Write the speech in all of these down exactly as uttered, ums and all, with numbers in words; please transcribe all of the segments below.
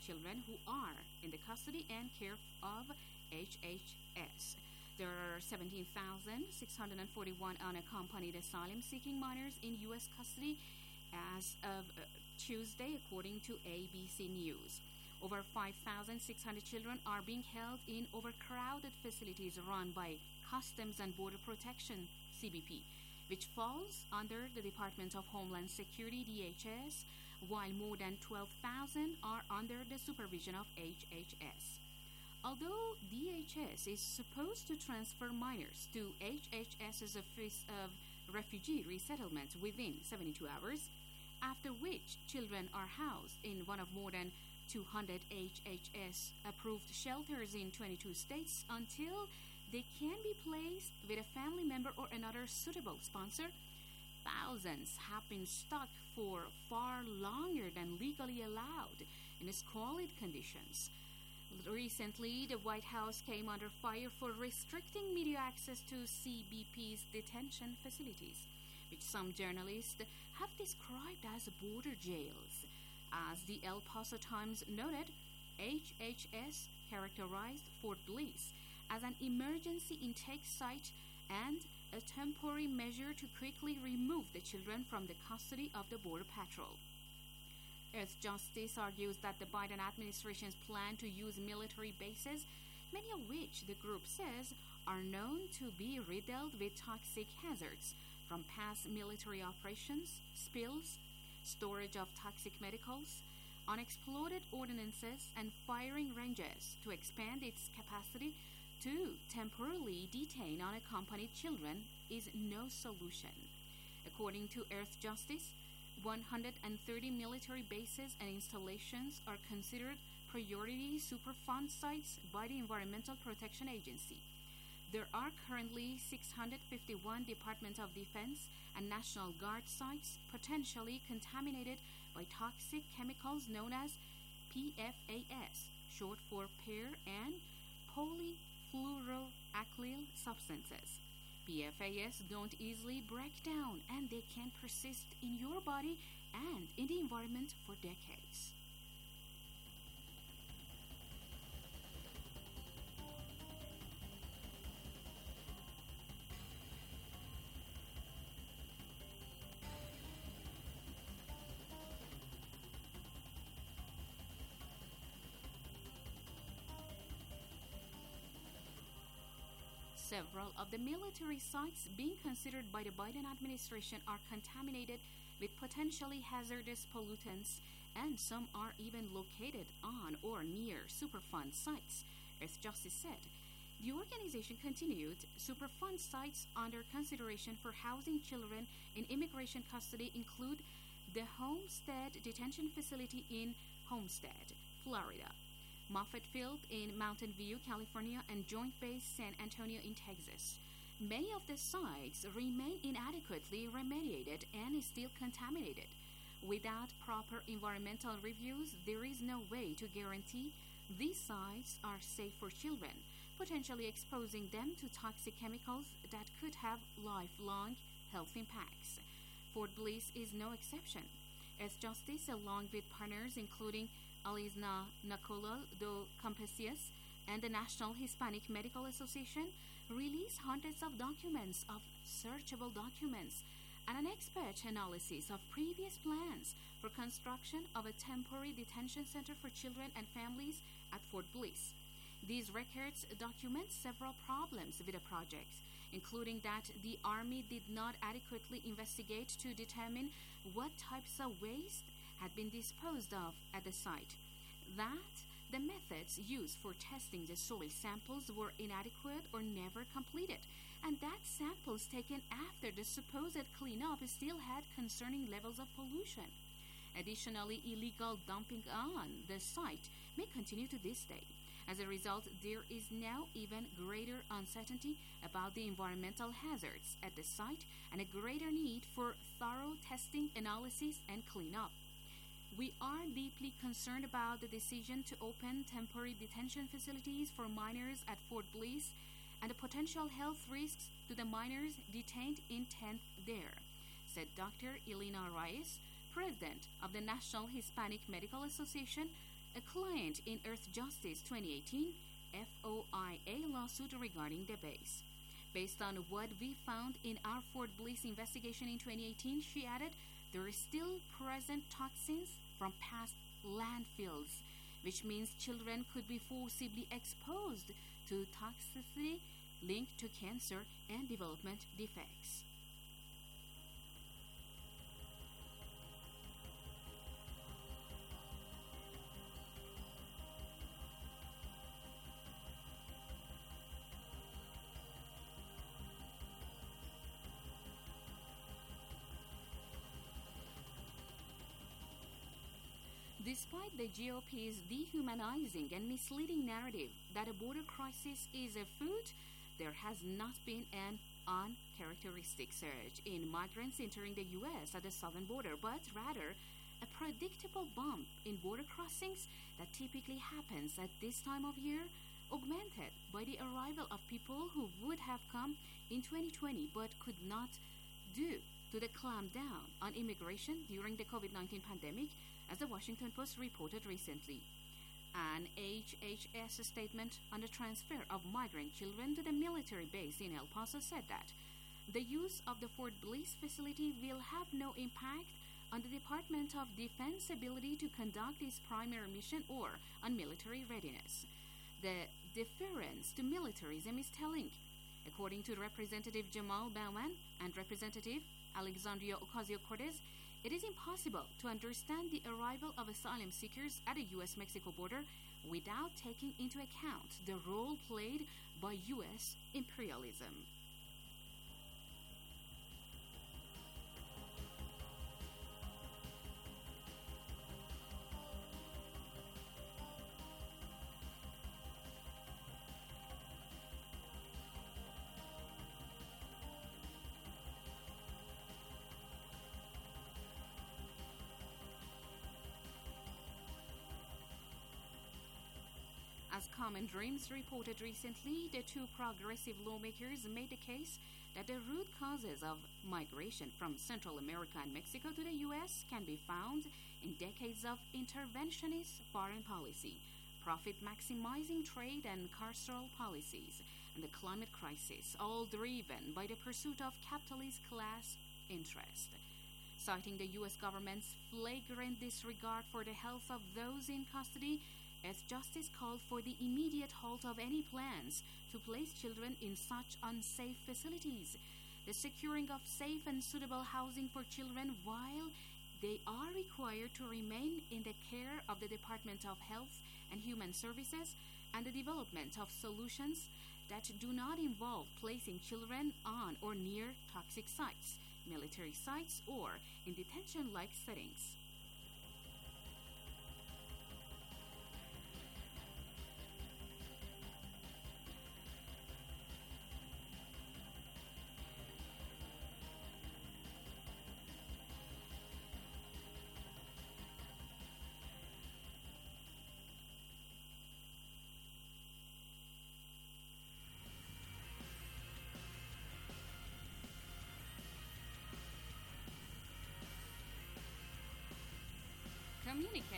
children who are in the custody and care of H H S. There are seventeen thousand six hundred forty-one unaccompanied asylum-seeking minors in U S custody as of uh, Tuesday, according to A B C News. Over five thousand six hundred children are being held in overcrowded facilities run by Customs and Border Protection, C B P, which falls under the Department of Homeland Security, D H S, while more than twelve thousand are under the supervision of H H S. Although D H S is supposed to transfer minors to H H S's Office of Refugee Resettlement within seventy-two hours, after which children are housed in one of more than two hundred H H S-approved shelters in twenty-two states until they can be placed with a family member or another suitable sponsor, thousands have been stuck for far longer than legally allowed in squalid conditions. Recently, the White House came under fire for restricting media access to C B P's detention facilities, which some journalists have described as border jails. As the El Paso Times noted, H H S characterized Fort Bliss as an emergency intake site and a temporary measure to quickly remove the children from the custody of the Border Patrol. Earth Justice argues that the Biden administration's plan to use military bases, many of which the group says are known to be riddled with toxic hazards from past military operations, spills, storage of toxic medicals, unexploded ordnances, and firing ranges to expand its capacity to temporarily detain unaccompanied children is no solution. According to Earth Justice, one hundred thirty military bases and installations are considered priority Superfund sites by the Environmental Protection Agency. There are currently six hundred fifty-one Department of Defense and National Guard sites potentially contaminated by toxic chemicals known as P F A S, short for per- and polyfluoroalkyl substances. P F A S don't easily break down, and they can persist in your body and in the environment for decades. Several of the military sites being considered by the Biden administration are contaminated with potentially hazardous pollutants, and some are even located on or near Superfund sites, Earth Justice said. The organization continued, Superfund sites under consideration for housing children in immigration custody include the Homestead Detention Facility in Homestead, Florida, Moffett Field in Mountain View, California, and Joint Base San Antonio in Texas. Many of the sites remain inadequately remediated and still contaminated. Without proper environmental reviews, there is no way to guarantee these sites are safe for children, potentially exposing them to toxic chemicals that could have lifelong health impacts. Fort Bliss is no exception. Earth Justice, along with partners including Alisna Nacolal do Campesias and the National Hispanic Medical Association, released hundreds of documents of searchable documents and an expert analysis of previous plans for construction of a temporary detention center for children and families at Fort Bliss. These records document several problems with the project, including that the Army did not adequately investigate to determine what types of waste had been disposed of at the site, that the methods used for testing the soil samples were inadequate or never completed, and that samples taken after the supposed cleanup still had concerning levels of pollution. Additionally, illegal dumping on the site may continue to this day. As a result, there is now even greater uncertainty about the environmental hazards at the site and a greater need for thorough testing, analysis, and cleanup. We are deeply concerned about the decision to open temporary detention facilities for minors at Fort Bliss and the potential health risks to the minors detained intent there, said Doctor Elena Reyes, president of the National Hispanic Medical Association, a client in Earthjustice twenty eighteen F O I A lawsuit regarding the base. Based on what we found in our Fort Bliss investigation in twenty eighteen, she added, there is still present toxins from past landfills, which means children could be forcibly exposed to toxicity linked to cancer and development defects. Despite the G O P's dehumanizing and misleading narrative that a border crisis is afoot, there has not been an uncharacteristic surge in migrants entering the U S at the southern border, but rather a predictable bump in border crossings that typically happens at this time of year, augmented by the arrival of people who would have come in twenty twenty but could not due to the clampdown on immigration during the COVID nineteen pandemic, as the Washington Post reported recently. An H H S statement on the transfer of migrant children to the military base in El Paso said that the use of the Fort Bliss facility will have no impact on the Department of Defense ability to conduct its primary mission or on military readiness. The deference to militarism is telling. According to Representative Jamal Bowman and Representative Alexandria Ocasio-Cortez, it is impossible to understand the arrival of asylum seekers at a U S Mexico border without taking into account the role played by U S imperialism. As Common Dreams reported recently, the two progressive lawmakers made the case that the root causes of migration from Central America and Mexico to the U S can be found in decades of interventionist foreign policy, profit-maximizing trade and carceral policies, and the climate crisis, all driven by the pursuit of capitalist class interest. Citing the U S government's flagrant disregard for the health of those in custody, Earthjustice called for the immediate halt of any plans to place children in such unsafe facilities, the securing of safe and suitable housing for children while they are required to remain in the care of the Department of Health and Human Services, and the development of solutions that do not involve placing children on or near toxic sites, military sites, or in detention-like settings. Communicate.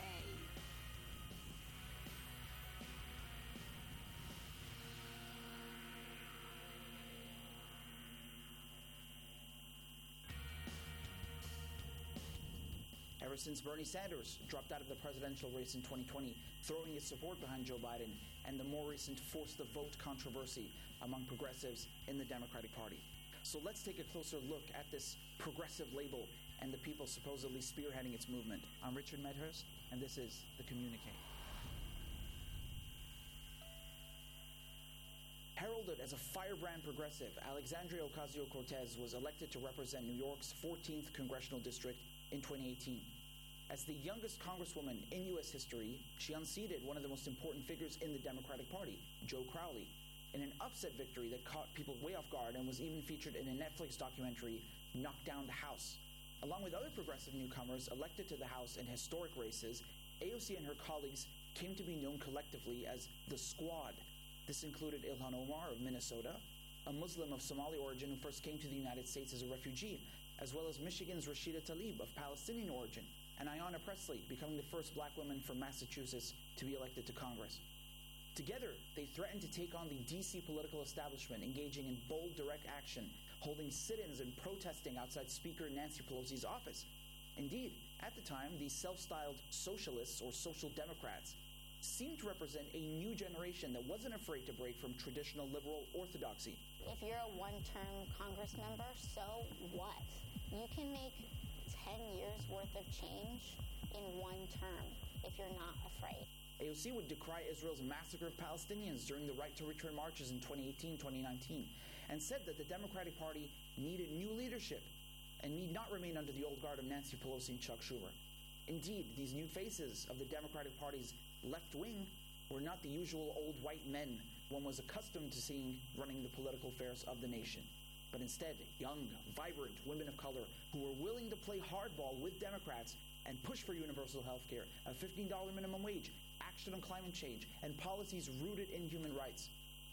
Ever since Bernie Sanders dropped out of the presidential race in twenty twenty, throwing his support behind Joe Biden, and the more recent force the vote controversy among progressives in the Democratic Party. So let's take a closer look at this progressive label and the people supposedly spearheading its movement. I'm Richard Medhurst, and this is The Communique. Heralded as a firebrand progressive, Alexandria Ocasio-Cortez was elected to represent New York's fourteenth congressional district in twenty eighteen. As the youngest congresswoman in U S history, she unseated one of the most important figures in the Democratic Party, Joe Crowley, in an upset victory that caught people way off guard and was even featured in a Netflix documentary, Knock Down the House. Along with other progressive newcomers elected to the House in historic races, A O C and her colleagues came to be known collectively as the Squad. This included Ilhan Omar of Minnesota, a Muslim of Somali origin who first came to the United States as a refugee, as well as Michigan's Rashida Tlaib of Palestinian origin, and Ayanna Pressley becoming the first black woman from Massachusetts to be elected to Congress. Together, they threatened to take on the D C political establishment, engaging in bold, direct action, holding sit-ins and protesting outside Speaker Nancy Pelosi's office. Indeed, at the time, these self-styled socialists or social democrats seemed to represent a new generation that wasn't afraid to break from traditional liberal orthodoxy. If you're a one-term Congress member, so what? You can make ten years worth of change in one term if you're not afraid. A O C would decry Israel's massacre of Palestinians during the Right to Return marches in twenty eighteen twenty nineteen and said that the Democratic Party needed new leadership and need not remain under the old guard of Nancy Pelosi and Chuck Schumer. Indeed, these new faces of the Democratic Party's left wing were not the usual old white men one was accustomed to seeing running the political affairs of the nation, but instead young, vibrant women of color who were willing to play hardball with Democrats and push for universal health care, a fifteen dollars minimum wage, action on climate change, and policies rooted in human rights.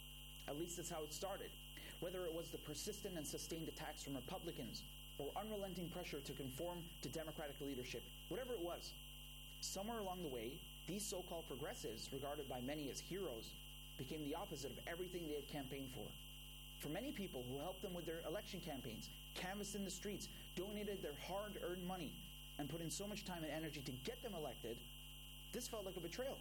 At least that's how it started. Whether it was the persistent and sustained attacks from Republicans or unrelenting pressure to conform to Democratic leadership, whatever it was, somewhere along the way, these so-called progressives, regarded by many as heroes, became the opposite of everything they had campaigned for. For many people who helped them with their election campaigns, canvassed in the streets, donated their hard-earned money, and put in so much time and energy to get them elected, this felt like a betrayal.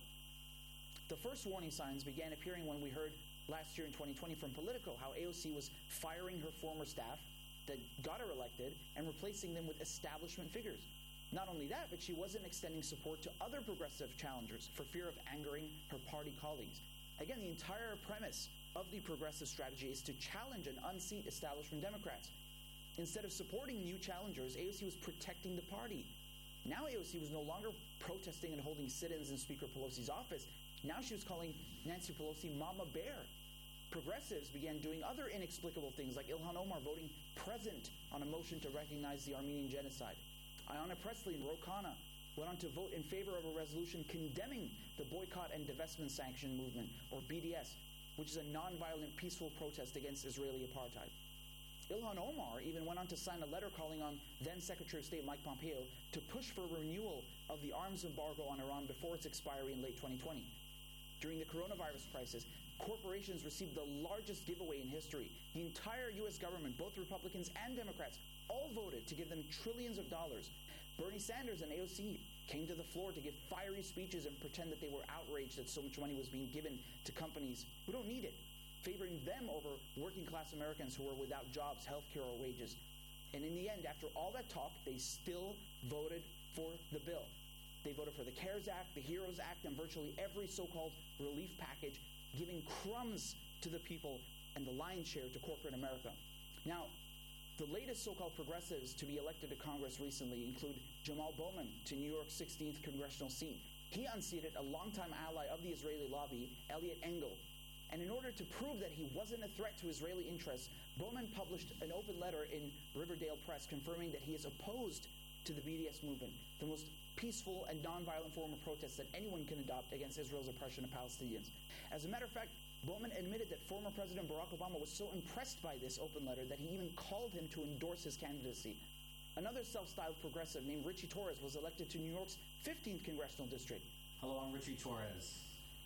The first warning signs began appearing when we heard last year in twenty twenty from Politico how A O C was firing her former staff that got her elected and replacing them with establishment figures. Not only that, but she wasn't extending support to other progressive challengers for fear of angering her party colleagues. Again, the entire premise of the progressive strategy is to challenge and unseat establishment Democrats. Instead of supporting new challengers, A O C was protecting the party. Now A O C was no longer protesting and holding sit-ins in Speaker Pelosi's office. Now she was calling Nancy Pelosi Mama Bear. Progressives began doing other inexplicable things, like Ilhan Omar voting present on a motion to recognize the Armenian genocide. Ayanna Pressley and Ro Khanna went on to vote in favor of a resolution condemning the Boycott and Divestment Sanction Movement, or B D S, which is a nonviolent, peaceful protest against Israeli apartheid. Ilhan Omar even went on to sign a letter calling on then-Secretary of State Mike Pompeo to push for renewal of the arms embargo on Iran before its expiry in late twenty twenty. During the coronavirus crisis, corporations received the largest giveaway in history. The entire U S government, both Republicans and Democrats, all voted to give them trillions of dollars. Bernie Sanders and A O C came to the floor to give fiery speeches and pretend that they were outraged that so much money was being given to companies who don't need it, favoring them over working-class Americans who were without jobs, health care, or wages. And in the end, after all that talk, they still voted for the bill. They voted for the CARES Act, the HEROES Act, and virtually every so-called relief package, giving crumbs to the people and the lion's share to corporate America. Now, the latest so-called progressives to be elected to Congress recently include Jamal Bowman to New York's sixteenth congressional seat. He unseated a longtime ally of the Israeli lobby, Elliot Engel. And in order to prove that he wasn't a threat to Israeli interests, Bowman published an open letter in Riverdale Press confirming that he is opposed to the B D S movement, the most peaceful and nonviolent form of protest that anyone can adopt against Israel's oppression of Palestinians. As a matter of fact, Bowman admitted that former President Barack Obama was so impressed by this open letter that he even called him to endorse his candidacy. Another self-styled progressive named Richie Torres was elected to New York's fifteenth congressional district. Hello, I'm Richie Torres.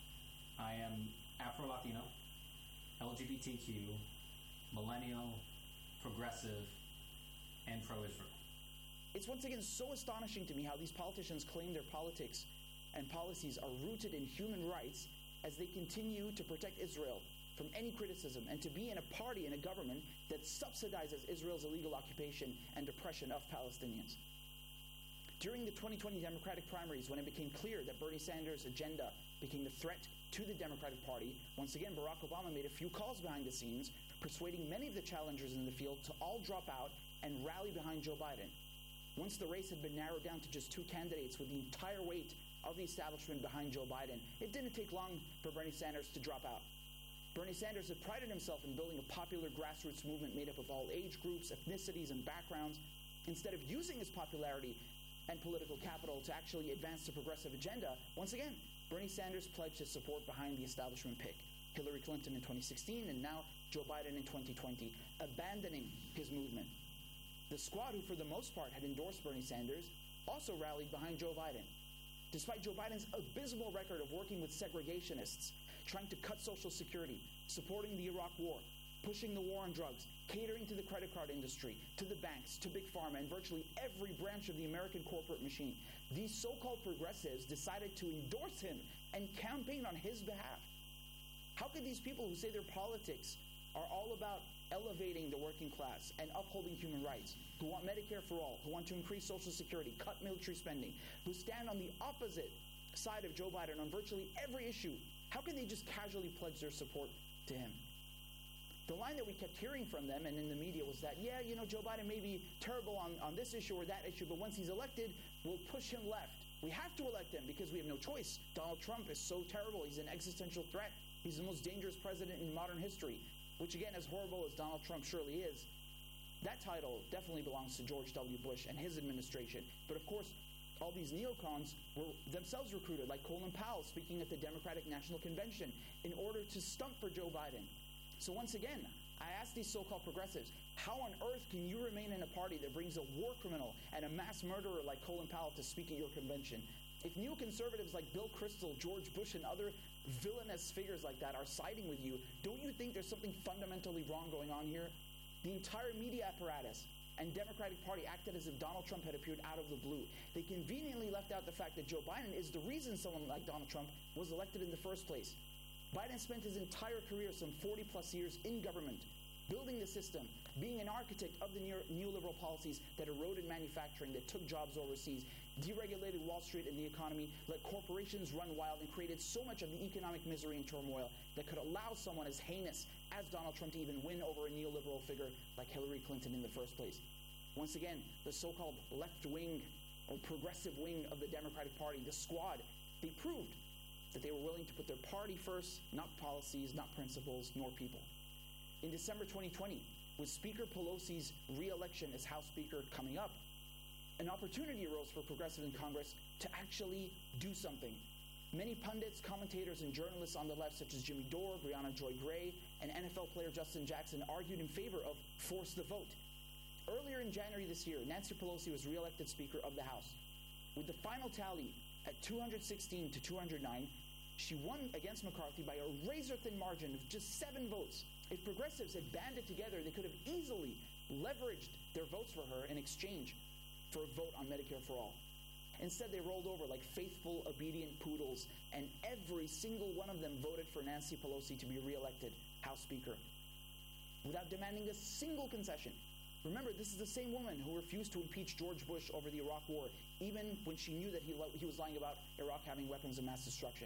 I am Afro-Latino, L G B T Q, millennial, progressive, and pro-Israel. It's once again so astonishing to me how these politicians claim their politics and policies are rooted in human rights as they continue to protect Israel from any criticism and to be in a party and a government that subsidizes Israel's illegal occupation and oppression of Palestinians. During the twenty twenty Democratic primaries, when it became clear that Bernie Sanders' agenda became the threat to the Democratic Party, once again Barack Obama made a few calls behind the scenes, persuading many of the challengers in the field to all drop out and rally behind Joe Biden. Once the race had been narrowed down to just two candidates with the entire weight of the establishment behind Joe Biden, it didn't take long for Bernie Sanders to drop out. Bernie Sanders had prided himself in building a popular grassroots movement made up of all age groups, ethnicities, and backgrounds. Instead of using his popularity and political capital to actually advance the progressive agenda, once again, Bernie Sanders pledged his support behind the establishment pick. Hillary Clinton in twenty sixteen and now Joe Biden in twenty twenty, abandoning his movement. The squad, who for the most part had endorsed Bernie Sanders, also rallied behind Joe Biden. Despite Joe Biden's abysmal record of working with segregationists, trying to cut Social Security, supporting the Iraq War, pushing the war on drugs, catering to the credit card industry, to the banks, to Big Pharma, and virtually every branch of the American corporate machine, these so-called progressives decided to endorse him and campaign on his behalf. How could these people who say their politics are all about elevating the working class and upholding human rights, who want Medicare for all, who want to increase Social Security, cut military spending, who stand on the opposite side of Joe Biden on virtually every issue, how can they just casually pledge their support to him? The line that we kept hearing from them and in the media was that, yeah, you know, Joe Biden may be terrible on, on this issue or that issue, but once he's elected, we'll push him left. We have to elect him because we have no choice. Donald Trump is so terrible. He's an existential threat. He's the most dangerous president in modern history, which, again, as horrible as Donald Trump surely is, that title definitely belongs to George W. Bush and his administration. But, of course, all these neocons were themselves recruited, like Colin Powell speaking at the Democratic National Convention, in order to stump for Joe Biden. So once again, I ask these so-called progressives, how on earth can you remain in a party that brings a war criminal and a mass murderer like Colin Powell to speak at your convention? If neoconservatives like Bill Kristol, George Bush, and other villainous figures like that are siding with you, don't you think there's something fundamentally wrong going on here? The entire media apparatus and Democratic Party acted as if Donald Trump had appeared out of the blue. They conveniently left out the fact that Joe Biden is the reason someone like Donald Trump was elected in the first place. Biden spent his entire career, some forty plus years, in government, building the system, being an architect of the neoliberal policies that eroded manufacturing, that took jobs overseas, deregulated Wall Street and the economy, let corporations run wild, and created so much of the economic misery and turmoil that could allow someone as heinous as Donald Trump to even win over a neoliberal figure like Hillary Clinton in the first place. Once again, the so-called left wing or progressive wing of the Democratic Party, the squad, they proved that they were willing to put their party first, not policies, not principles, nor people. In December twenty twenty, with Speaker Pelosi's re-election as House Speaker coming up, an opportunity arose for progressives in Congress to actually do something. Many pundits, commentators, and journalists on the left, such as Jimmy Dore, Brianna Joy Gray, and N F L player Justin Jackson, argued in favor of force the vote. Earlier in January this year, Nancy Pelosi was re-elected Speaker of the House. With the final tally at two hundred sixteen to two hundred nine, she won against McCarthy by a razor-thin margin of just seven votes. If progressives had banded together, they could have easily leveraged their votes for her in exchange for a vote on Medicare for all. Instead, they rolled over like faithful, obedient poodles, and every single one of them voted for Nancy Pelosi to be reelected House Speaker without demanding a single concession. Remember, this is the same woman who refused to impeach George Bush over the Iraq War, even when she knew that he, lo- he was lying about Iraq having weapons of mass destruction.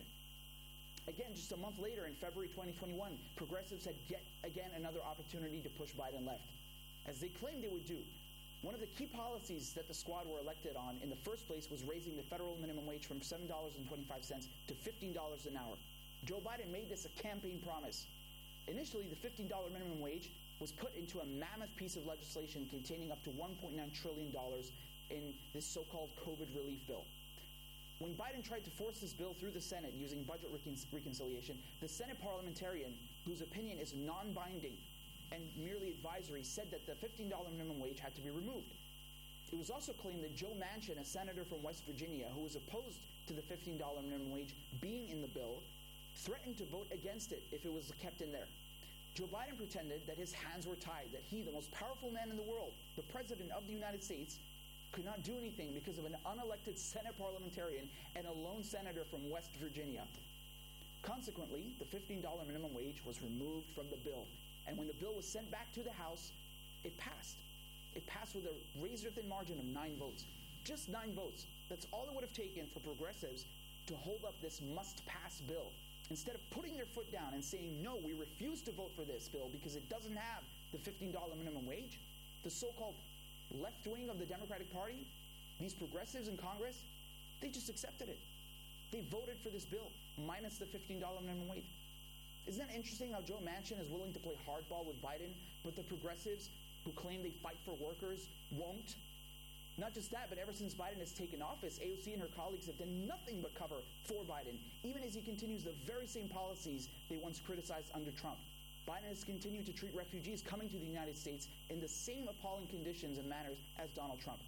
Again, just a month later, in February twenty twenty-one, progressives had yet again another opportunity to push Biden left, as they claimed they would do. One of the key policies that the squad were elected on in the first place was raising the federal minimum wage from seven dollars and twenty-five cents to fifteen dollars an hour. Joe Biden made this a campaign promise. Initially, the fifteen dollars minimum wage was put into a mammoth piece of legislation containing up to one point nine trillion dollars in this so-called COVID relief bill. When Biden tried to force this bill through the Senate using budget recon- reconciliation, the Senate parliamentarian, whose opinion is non-binding and merely advisory, said that the fifteen dollars minimum wage had to be removed. It was also claimed that Joe Manchin, a senator from West Virginia, who was opposed to the fifteen dollars minimum wage being in the bill, threatened to vote against it if it was kept in there. Joe Biden pretended that his hands were tied, that he, the most powerful man in the world, the president of the United States, could not do anything because of an unelected Senate parliamentarian and a lone senator from West Virginia. Consequently, the fifteen dollars minimum wage was removed from the bill. And when the bill was sent back to the House, it passed. It passed with a razor-thin margin of nine votes. Just nine votes. That's all it would have taken for progressives to hold up this must-pass bill. Instead of putting their foot down and saying, no, we refuse to vote for this bill because it doesn't have the fifteen dollars minimum wage, the so-called left wing of the Democratic Party, these progressives in Congress, they just accepted it. They voted for this bill, minus the fifteen dollars minimum wage. Isn't that interesting how Joe Manchin is willing to play hardball with Biden, but the progressives who claim they fight for workers won't? Not just that, but ever since Biden has taken office, A O C and her colleagues have done nothing but cover for Biden, even as he continues the very same policies they once criticized under Trump. Biden has continued to treat refugees coming to the United States in the same appalling conditions and manners as Donald Trump.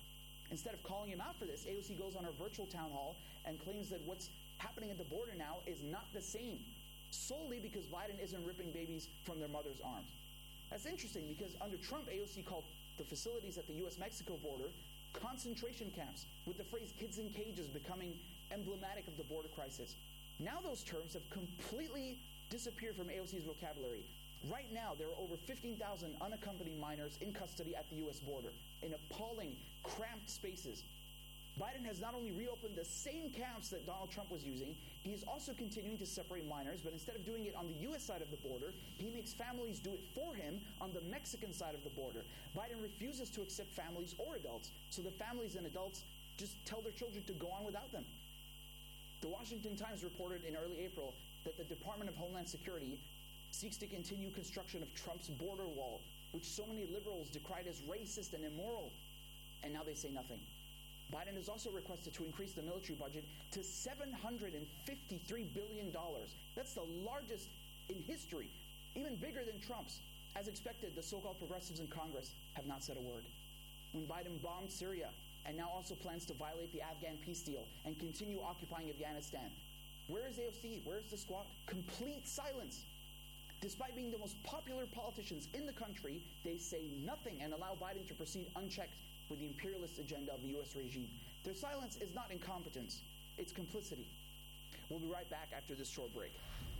Instead of calling him out for this, A O C goes on her virtual town hall and claims that what's happening at the border now is not the same, solely because Biden isn't ripping babies from their mother's arms. That's interesting because under Trump, A O C called the facilities at the U S Mexico border concentration camps, with the phrase kids in cages becoming emblematic of the border crisis. Now those terms have completely disappeared from A O C's vocabulary. Right now, there are over fifteen thousand unaccompanied minors in custody at the U S border in appalling, cramped spaces. Biden has not only reopened the same camps that Donald Trump was using, he is also continuing to separate minors, but instead of doing it on the U S side of the border, he makes families do it for him on the Mexican side of the border. Biden refuses to accept families or adults, so the families and adults just tell their children to go on without them. The Washington Times reported in early April that the Department of Homeland Security seeks to continue construction of Trump's border wall, which so many liberals decried as racist and immoral, and now they say nothing. Biden has also requested to increase the military budget to seven hundred fifty-three billion dollars. That's the largest in history, even bigger than Trump's. As expected, the so-called progressives in Congress have not said a word. When Biden bombed Syria and now also plans to violate the Afghan peace deal and continue occupying Afghanistan, where is A O C? Where is the squad? Complete silence. Despite being the most popular politicians in the country, they say nothing and allow Biden to proceed unchecked with the imperialist agenda of the U S regime. Their silence is not incompetence, it's complicity. We'll be right back after this short break.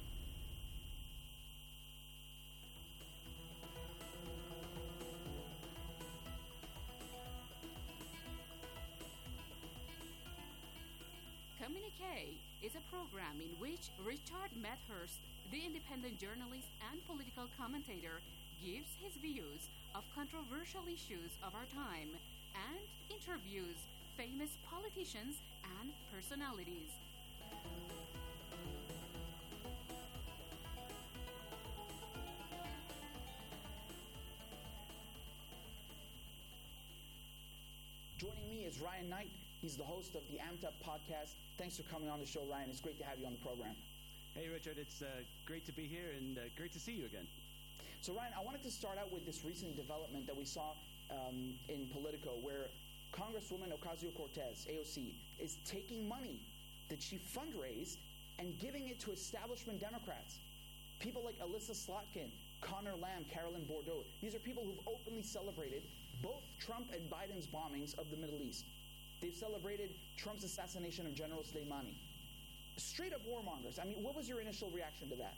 Communique is a program in which Richard Medhurst, the independent journalist and political commentator, gives his views of controversial issues of our time and interviews famous politicians and personalities. Joining me is Ryan Knight. He's the host of the Amped Up podcast. Thanks for coming on the show, Ryan. It's great to have you on the program. Hey, Richard. It's uh, great to be here and uh, great to see you again. So, Ryan, I wanted to start out with this recent development that we saw um, in Politico, where Congresswoman Ocasio-Cortez, A O C, is taking money that she fundraised and giving it to establishment Democrats. People like Alyssa Slotkin, Connor Lamb, Carolyn Bordeaux. These are people who've openly celebrated both Trump and Biden's bombings of the Middle East. They've celebrated Trump's assassination of General Soleimani. Straight up warmongers. I mean, what was your initial reaction to that?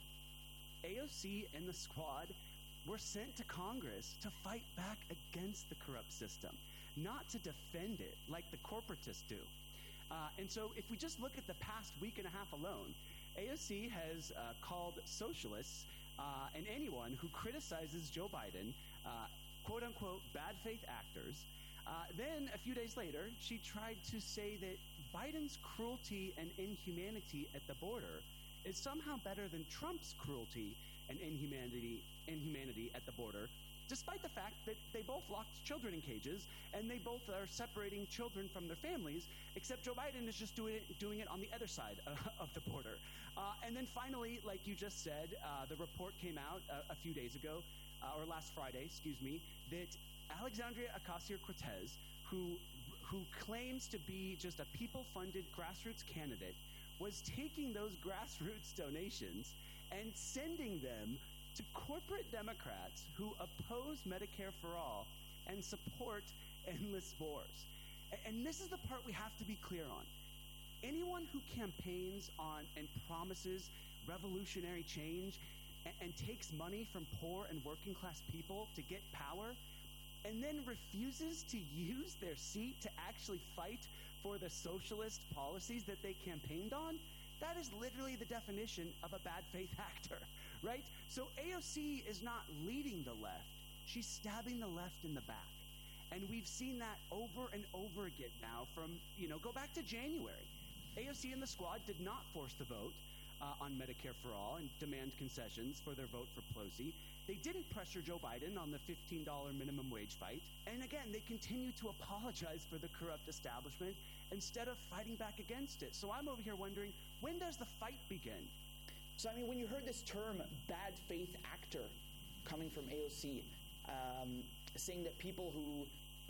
A O C and the squad were sent to Congress to fight back against the corrupt system, not to defend it like the corporatists do. Uh, and so if we just look at the past week and a half alone, A O C has uh, called socialists uh, and anyone who criticizes Joe Biden, uh, quote-unquote, bad faith actors. Uh, then, a few days later, she tried to say that Biden's cruelty and inhumanity at the border is somehow better than Trump's cruelty and inhumanity, inhumanity at the border, despite the fact that they both locked children in cages and they both are separating children from their families, except Joe Biden is just doing it, doing it on the other side uh, of the border. Uh, and then finally, like you just said, uh, the report came out a, a few days ago, uh, or last Friday, excuse me, that Alexandria Ocasio-Cortez, who who claims to be just a people-funded grassroots candidate, was taking those grassroots donations and sending them to corporate Democrats who oppose Medicare for All and support endless wars. And this is the part we have to be clear on. Anyone who campaigns on and promises revolutionary change and, and takes money from poor and working class people to get power and then refuses to use their seat to actually fight for the socialist policies that they campaigned on, that is literally the definition of a bad faith actor, right? So A O C is not leading the left. She's stabbing the left in the back. And we've seen that over and over again now from, you know, go back to January. A O C and the squad did not force the vote uh, on Medicare for All and demand concessions for their vote for Pelosi. They didn't pressure Joe Biden on the fifteen dollars minimum wage fight. And again, they continue to apologize for the corrupt establishment instead of fighting back against it. So I'm over here wondering, when does the fight begin? So, I mean, when you heard this term, bad faith actor, coming from A O C, um, saying that people who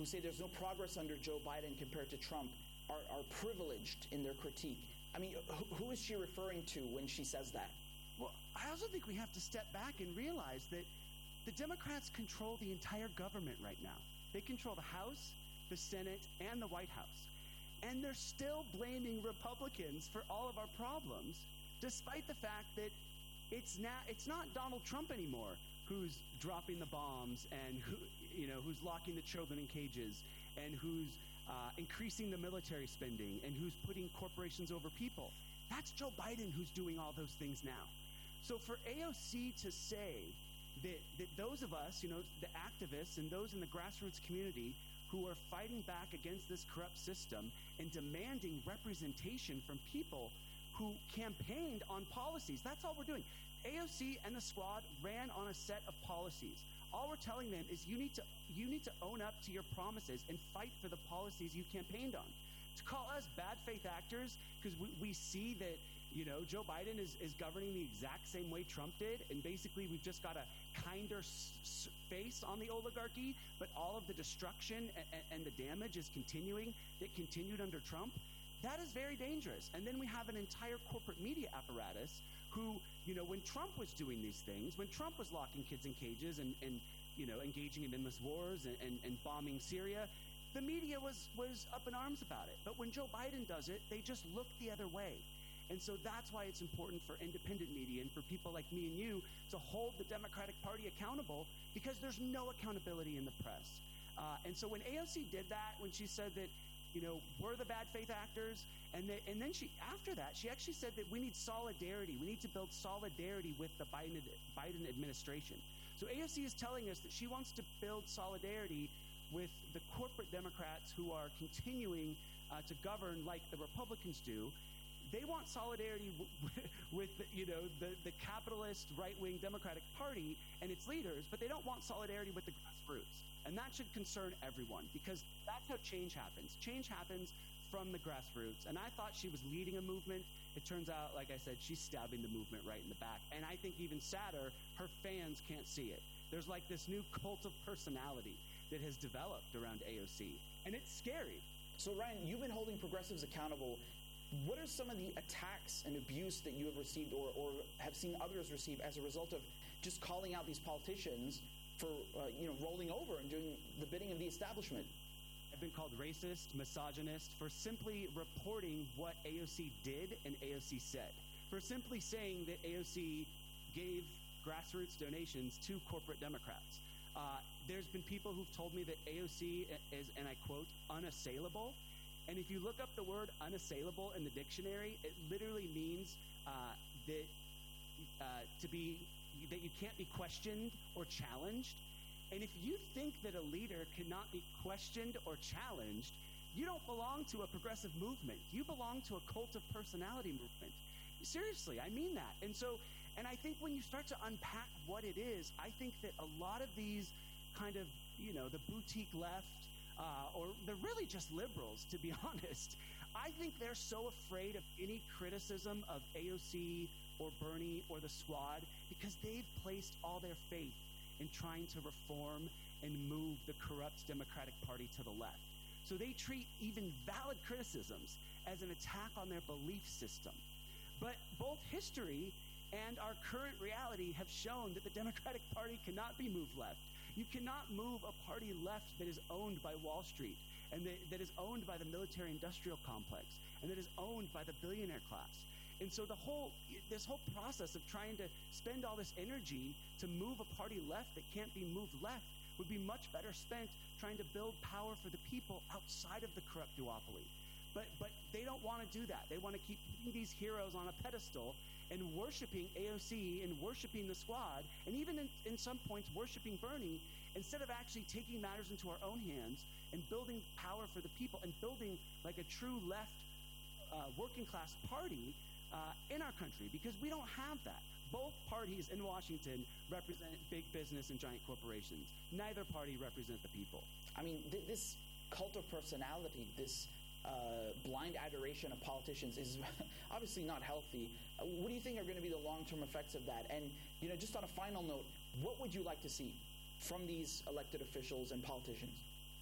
who say there's no progress under Joe Biden compared to Trump are, are privileged in their critique. I mean, who, who is she referring to when she says that? Well, I also think we have to step back and realize that the Democrats control the entire government right now. They control the House, the Senate, and the White House. And they're still blaming Republicans for all of our problems, despite the fact that it's now it's not Donald Trump anymore who's dropping the bombs and who you know who's locking the children in cages and who's uh, increasing the military spending and who's putting corporations over people. That's Joe Biden who's doing all those things now. So for A O C to say that that those of us, you know, the activists and those in the grassroots community who are fighting back against this corrupt system and demanding representation from people who campaigned on policies. That's all we're doing. A O C and the squad ran on a set of policies. All we're telling them is you need to you need to own up to your promises and fight for the policies you campaigned on. To call us bad faith actors because we, we see that, you know, Joe Biden is, is governing the exact same way Trump did, and basically we've just got a kinder s- s- face on the oligarchy, but all of the destruction and, and the damage is continuing that continued under Trump. That is very dangerous. And then we have an entire corporate media apparatus who, you know, when Trump was doing these things, when Trump was locking kids in cages and, and you know, engaging in endless wars and, and, and bombing Syria, the media was, was up in arms about it. But when Joe Biden does it, they just look the other way. And so that's why it's important for independent media and for people like me and you to hold the Democratic Party accountable, because there's no accountability in the press. Uh, and so when A O C did that, when she said that, you know, we're the bad faith actors, and, they, and then she, after that, she actually said that we need solidarity. We need to build solidarity with the Biden, Biden administration. So A O C is telling us that she wants to build solidarity with the corporate Democrats who are continuing uh, to govern like the Republicans do. They want solidarity w- with, you know, the, the capitalist right-wing Democratic Party and its leaders, but they don't want solidarity with the grassroots. And that should concern everyone, because that's how change happens. Change happens from the grassroots. And I thought she was leading a movement. It turns out, like I said, she's stabbing the movement right in the back. And I think even sadder, her fans can't see it. There's like this new cult of personality that has developed around A O C. And it's scary. So Ryan, you've been holding progressives accountable. What are some of the attacks and abuse that you have received or, or have seen others receive as a result of just calling out these politicians for uh, you know, rolling over and doing the bidding of the establishment? I've been called racist, misogynist for simply reporting what A O C did and A O C said. For simply saying that A O C gave grassroots donations to corporate Democrats. Uh, there's been people who've told me that A O C is, and I quote, unassailable. And if you look up the word unassailable in the dictionary, it literally means uh, that uh, to be that you can't be questioned or challenged. And if you think that a leader cannot be questioned or challenged, you don't belong to a progressive movement. You belong to a cult of personality movement. Seriously, I mean that. And so, and I think when you start to unpack what it is, I think that a lot of these kind of, you know, the boutique left, Uh, or they're really just liberals, to be honest. I think they're so afraid of any criticism of A O C or Bernie or the squad because they've placed all their faith in trying to reform and move the corrupt Democratic Party to the left. So they treat even valid criticisms as an attack on their belief system. But both history and our current reality have shown that the Democratic Party cannot be moved left. You cannot move a party left that is owned by Wall Street and that, that is owned by the military-industrial complex and that is owned by the billionaire class. And so the whole, this whole process of trying to spend all this energy to move a party left that can't be moved left would be much better spent trying to build power for the people outside of the corrupt duopoly. But but they don't want to do that. They want to keep putting these heroes on a pedestal and worshiping A O C and worshiping the squad, and even in, in some points worshiping Bernie, instead of actually taking matters into our own hands and building power for the people and building like a true left uh, working class party uh, in our country, because we don't have that. Both parties in Washington represent big business and giant corporations. Neither party represent the people. I mean, th- this cult of personality, this Uh, blind adoration of politicians is obviously not healthy. Uh, what do you think are going to be the long-term effects of that? And, you know, just on a final note, what would you like to see from these elected officials and politicians?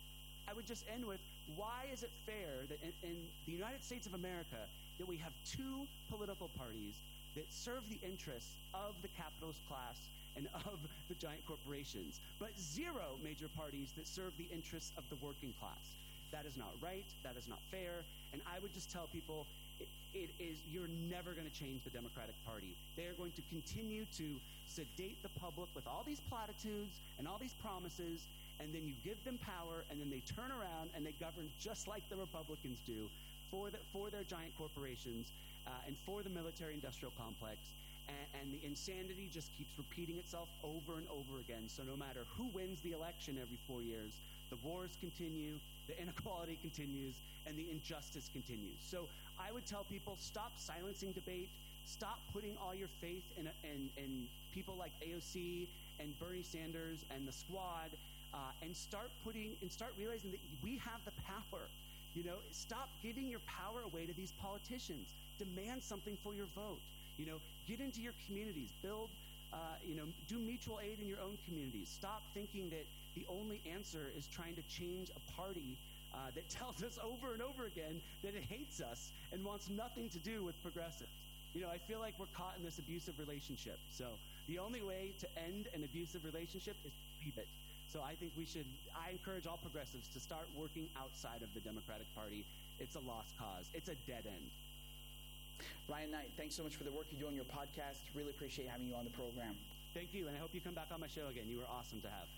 I would just end with, why is it fair that in, in the United States of America that we have two political parties that serve the interests of the capitalist class and of the giant corporations, but zero major parties that serve the interests of the working class? That is not right. That is not fair. And I would just tell people, it, it is, you're never going to change the Democratic Party. They are going to continue to sedate the public with all these platitudes and all these promises, and then you give them power, and then they turn around and they govern just like the Republicans do for, the, for their giant corporations uh, and for the military-industrial complex. And, and the insanity just keeps repeating itself over and over again. So no matter who wins the election every four years, the wars continue, the inequality continues, and the injustice continues. So I would tell people, stop silencing debate, stop putting all your faith in, in, in people like A O C and Bernie Sanders and the Squad, uh, and start putting and start realizing that we have the power. You know, stop giving your power away to these politicians. Demand something for your vote. You know, get into your communities, build, uh, you know, do mutual aid in your own communities. Stop thinking that the only answer is trying to change a party uh, that tells us over and over again that it hates us and wants nothing to do with progressives. You know, I feel like we're caught in this abusive relationship. So the only way to end an abusive relationship is to leave it. So I think we should, I encourage all progressives to start working outside of the Democratic Party. It's a lost cause. It's a dead end. Ryan Knight, thanks so much for the work you do on your podcast. Really appreciate having you on the program. Thank you, and I hope you come back on my show again. You were awesome to have.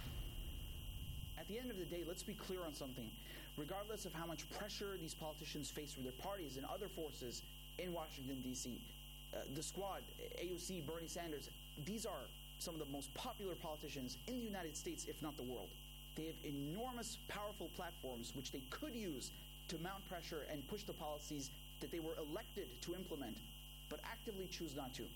At the end of the day, let's be clear on something. Regardless of how much pressure these politicians face from their parties and other forces in Washington, D C, uh, the Squad, A O C, Bernie Sanders, these are some of the most popular politicians in the United States, if not the world. They have enormous, powerful platforms which they could use to mount pressure and push the policies that they were elected to implement, but actively choose not to.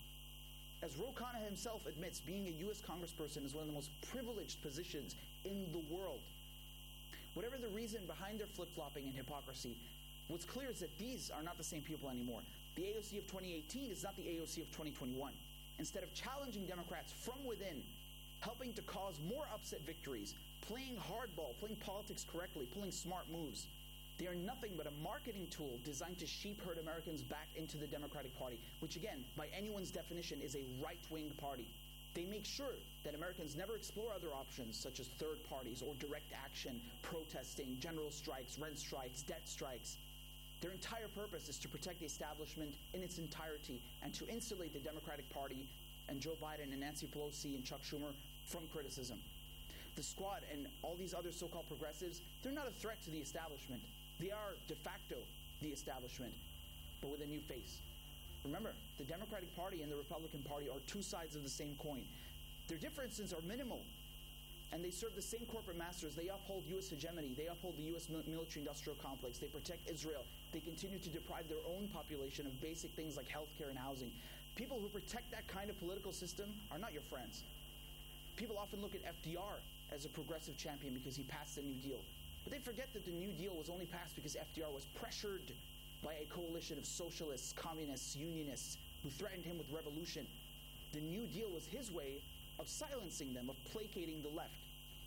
As Ro Khanna himself admits, being a U S congressperson is one of the most privileged positions in the world. Whatever the reason behind their flip-flopping and hypocrisy, what's clear is that these are not the same people anymore. The A O C of twenty eighteen is not the A O C of twenty twenty-one. Instead of challenging Democrats from within, helping to cause more upset victories, playing hardball, playing politics correctly, pulling smart moves, they are nothing but a marketing tool designed to sheep herd Americans back into the Democratic Party, which again, by anyone's definition, is a right-wing party. They make sure that Americans never explore other options, such as third parties or direct action, protesting, general strikes, rent strikes, debt strikes. Their entire purpose is to protect the establishment in its entirety and to insulate the Democratic Party and Joe Biden and Nancy Pelosi and Chuck Schumer from criticism. The Squad and all these other so-called progressives, they're not a threat to the establishment. They are de facto the establishment, but with a new face. Remember, the Democratic Party and the Republican Party are two sides of the same coin. Their differences are minimal, and they serve the same corporate masters. They uphold U S hegemony. They uphold the U S military-industrial complex. They protect Israel. They continue to deprive their own population of basic things like healthcare and housing. People who protect that kind of political system are not your friends. People often look at F D R as a progressive champion because he passed the New Deal. But they forget that the New Deal was only passed because F D R was pressured by a coalition of socialists, communists, unionists who threatened him with revolution. The New Deal was his way of silencing them, of placating the left.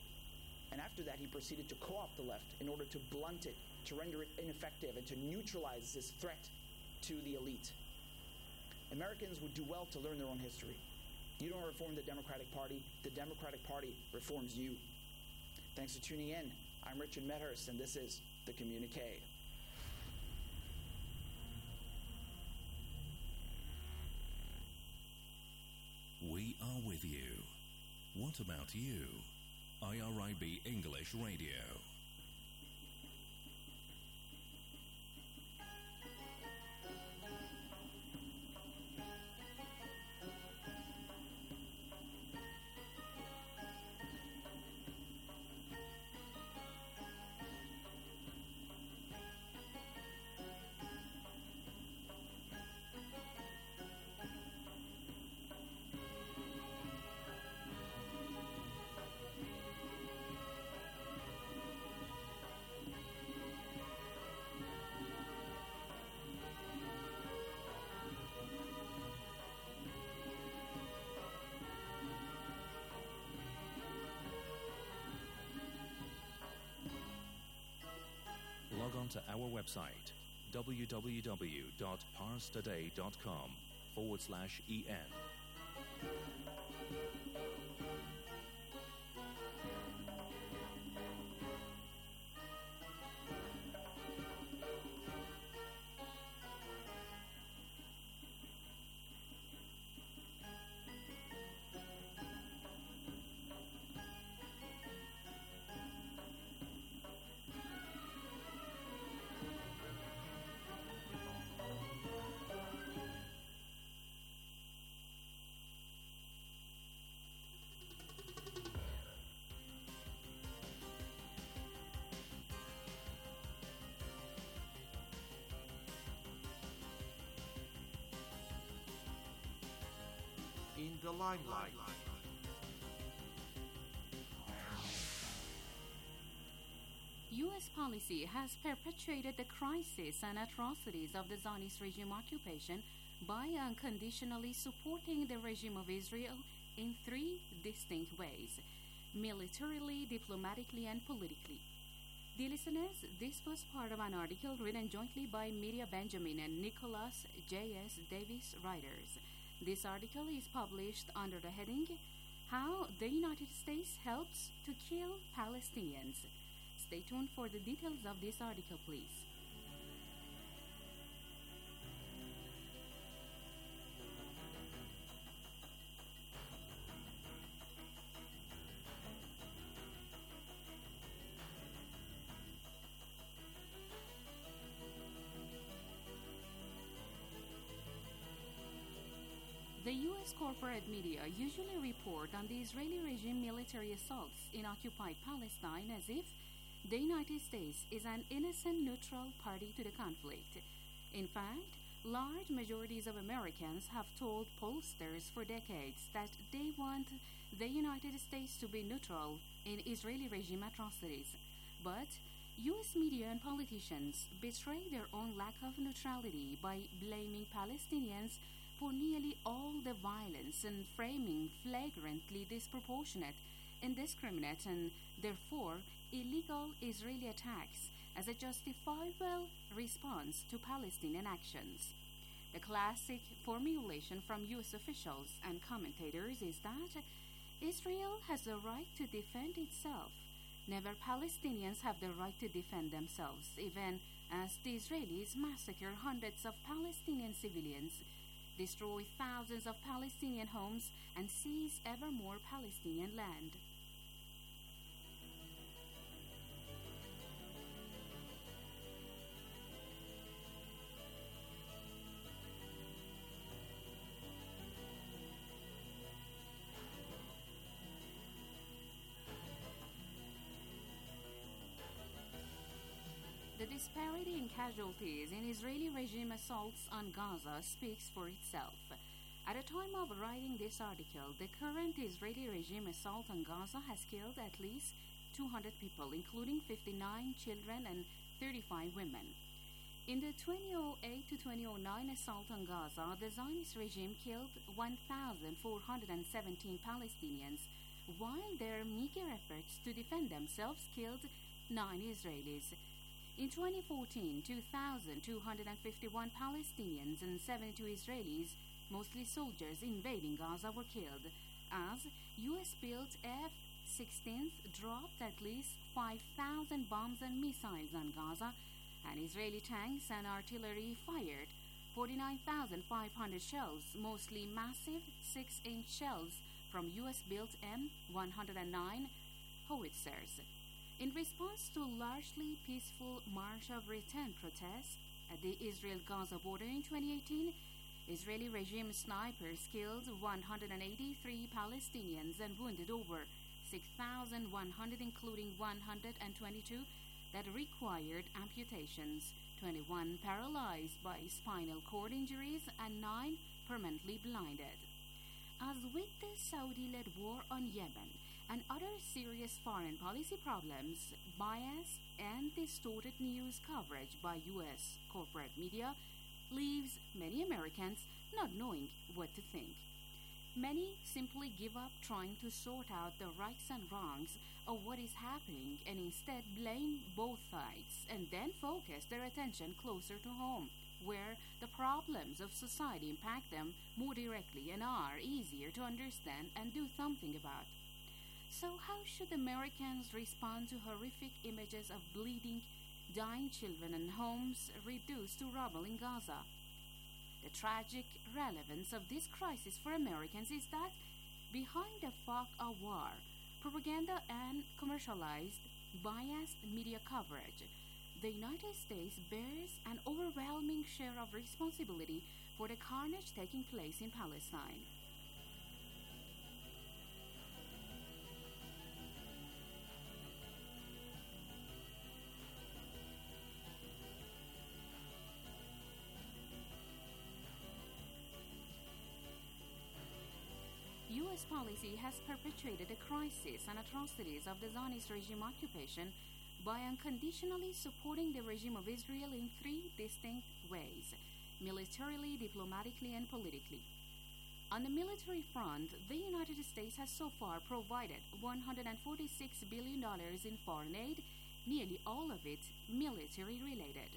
And after that, he proceeded to co-opt the left in order to blunt it, to render it ineffective, and to neutralize this threat to the elite. Americans would do well to learn their own history. You don't reform the Democratic Party. The Democratic Party reforms you. Thanks for tuning in. I'm Richard Medhurst, and this is The Communique. We are with you. What about you? I R I B English Radio. onto our website, www.parstoday.com forward slash en. In the limelight. U S policy has perpetuated the crisis and atrocities of the Zionist regime occupation by unconditionally supporting the regime of Israel in three distinct ways: militarily, diplomatically, and politically. Dear listeners, this was part of an article written jointly by Media Benjamin and Nicholas J S Davis writers. This article is published under the heading, How the United States Helps to Kill Palestinians. Stay tuned for the details of this article, please. The U S corporate media usually report on the Israeli regime military assaults in occupied Palestine as if the United States is an innocent neutral party to the conflict. In fact, large majorities of Americans have told pollsters for decades that they want the United States to be neutral in Israeli regime atrocities. But U S media and politicians betray their own lack of neutrality by blaming Palestinians for nearly all the violence and framing flagrantly disproportionate, indiscriminate, and therefore illegal Israeli attacks as a justifiable response to Palestinian actions. The classic formulation from U S officials and commentators is that Israel has the right to defend itself. Never Palestinians have the right to defend themselves, even as the Israelis massacre hundreds of Palestinian civilians, destroy thousands of Palestinian homes, and seize ever more Palestinian land. The disparity in casualties in Israeli regime assaults on Gaza speaks for itself. At the time of writing this article, the current Israeli regime assault on Gaza has killed at least two hundred people, including fifty-nine children and thirty-five women. In the twenty oh eight to twenty oh nine assault on Gaza, the Zionist regime killed one thousand four hundred seventeen Palestinians, while their meager efforts to defend themselves killed nine Israelis. In twenty fourteen, two thousand two hundred fifty-one Palestinians and seventy-two Israelis, mostly soldiers invading Gaza, were killed, as U S-built F sixteens dropped at least five thousand bombs and missiles on Gaza, and Israeli tanks and artillery fired forty-nine thousand five hundred shells, mostly massive six-inch shells from U S-built M one oh nine howitzers. In response to largely peaceful March of Return protests at the Israel-Gaza border in twenty eighteen, Israeli regime snipers killed one hundred eighty-three Palestinians and wounded over six thousand one hundred, including one hundred twenty-two that required amputations, twenty-one paralyzed by spinal cord injuries, and nine permanently blinded. As with the Saudi-led war on Yemen and other serious foreign policy problems, bias and distorted news coverage by U S corporate media leaves many Americans not knowing what to think. Many simply give up trying to sort out the rights and wrongs of what is happening and instead blame both sides and then focus their attention closer to home, where the problems of society impact them more directly and are easier to understand and do something about. So how should Americans respond to horrific images of bleeding, dying children and homes reduced to rubble in Gaza? The tragic relevance of this crisis for Americans is that behind the fog of war, propaganda and commercialized, biased media coverage, the United States bears an overwhelming share of responsibility for the carnage taking place in Palestine. U S policy has perpetuated the crisis and atrocities of the Zionist regime occupation by unconditionally supporting the regime of Israel in three distinct ways: militarily, diplomatically, and politically. On the military front, the United States has so far provided one hundred forty-six billion dollars in foreign aid, nearly all of it military-related.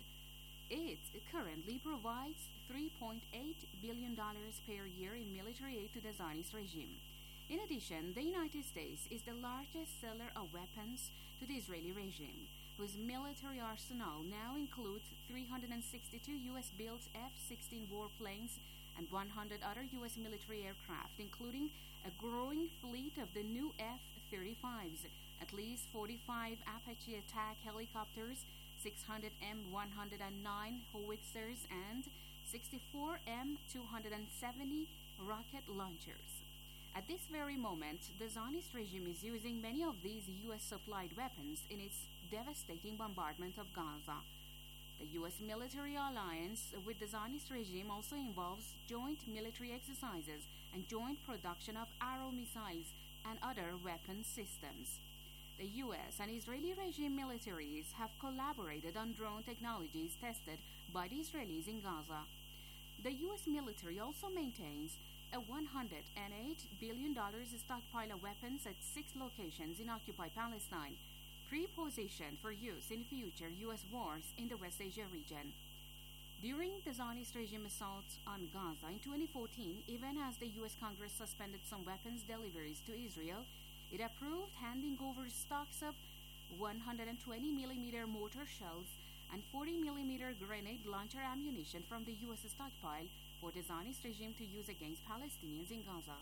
It currently provides three point eight billion dollars per year in military aid to the Zionist regime. In addition, the United States is the largest seller of weapons to the Israeli regime, whose military arsenal now includes three hundred sixty-two U S-built F sixteen warplanes and one hundred other U S military aircraft, including a growing fleet of the new F thirty-fives, at least forty-five Apache attack helicopters, six hundred M one oh nine howitzers, and sixty-four M two seventy rocket launchers. At this very moment, the Zionist regime is using many of these U S-supplied weapons in its devastating bombardment of Gaza. The U S military alliance with the Zionist regime also involves joint military exercises and joint production of Arrow missiles and other weapon systems. The U S and Israeli regime militaries have collaborated on drone technologies tested by the Israelis in Gaza. The U S military also maintains a one hundred eight billion dollars stockpile of weapons at six locations in occupied Palestine, pre-positioned for use in future U S wars in the West Asia region. During the Zionist regime assaults on Gaza in twenty fourteen, even as the U S Congress suspended some weapons deliveries to Israel, it approved handing over stocks of one hundred twenty millimeter mortar shells and forty millimeter grenade launcher ammunition from the U S stockpile for the Zionist regime to use against Palestinians in Gaza.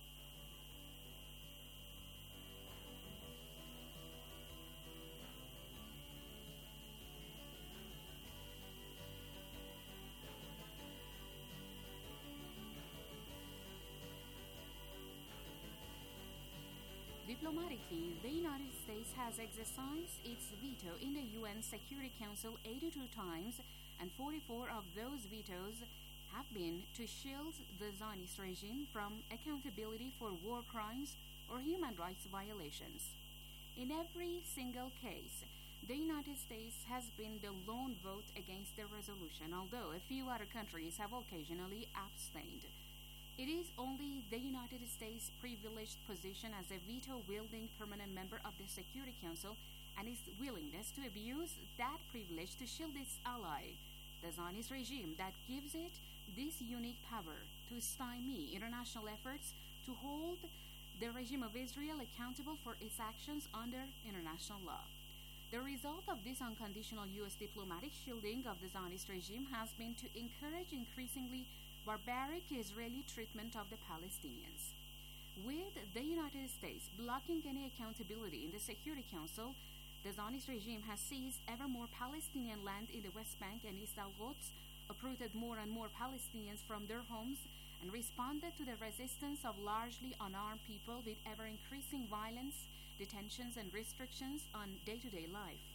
Diplomatically, the United States has exercised its veto in the U N Security Council eighty-two times, and forty-four of those vetoes have been to shield the Zionist regime from accountability for war crimes or human rights violations. In every single case, the United States has been the lone vote against the resolution, although a few other countries have occasionally abstained. It is only the United States' privileged position as a veto-wielding permanent member of the Security Council and its willingness to abuse that privilege to shield its ally, the Zionist regime, that gives it this unique power to stymie international efforts to hold the regime of Israel accountable for its actions under international law. The result of this unconditional U S diplomatic shielding of the Zionist regime has been to encourage increasingly barbaric Israeli treatment of the Palestinians. With the United States blocking any accountability in the Security Council, the Zionist regime has seized ever more Palestinian land in the West Bank and East Al-Quds, uprooted more and more Palestinians from their homes, and responded to the resistance of largely unarmed people with ever-increasing violence, detentions, and restrictions on day-to-day life.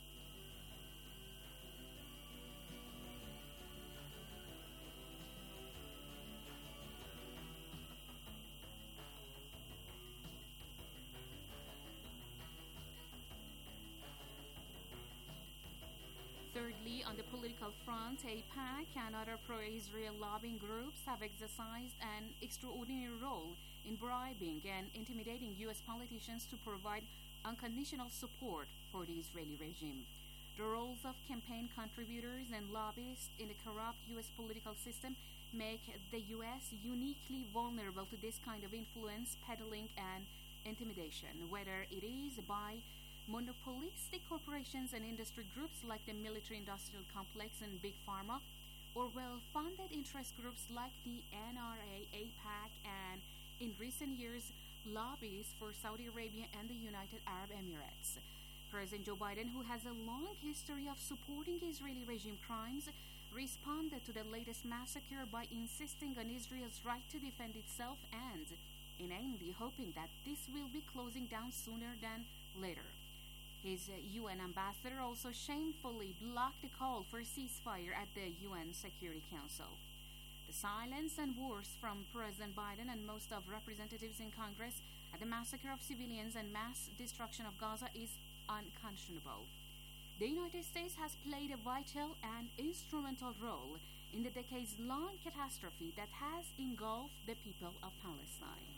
Thirdly, on the political front, AIPAC and other pro-Israel lobbying groups have exercised an extraordinary role in bribing and intimidating U S politicians to provide unconditional support for the Israeli regime. The roles of campaign contributors and lobbyists in the corrupt U S political system make the U S uniquely vulnerable to this kind of influence, peddling, and intimidation, whether it is by monopolistic corporations and industry groups like the military-industrial complex and Big Pharma, or well-funded interest groups like the N R A, AIPAC, and in recent years, lobbyists for Saudi Arabia and the United Arab Emirates. President Joe Biden, who has a long history of supporting Israeli regime crimes, responded to the latest massacre by insisting on Israel's right to defend itself and inanely hoping that this will be closing down sooner than later. His uh, U N ambassador also shamefully blocked the call for ceasefire at the U N Security Council. The silence and worse from President Biden and most of representatives in Congress at the massacre of civilians and mass destruction of Gaza is unconscionable. The United States has played a vital and instrumental role in the decades-long catastrophe that has engulfed the people of Palestine.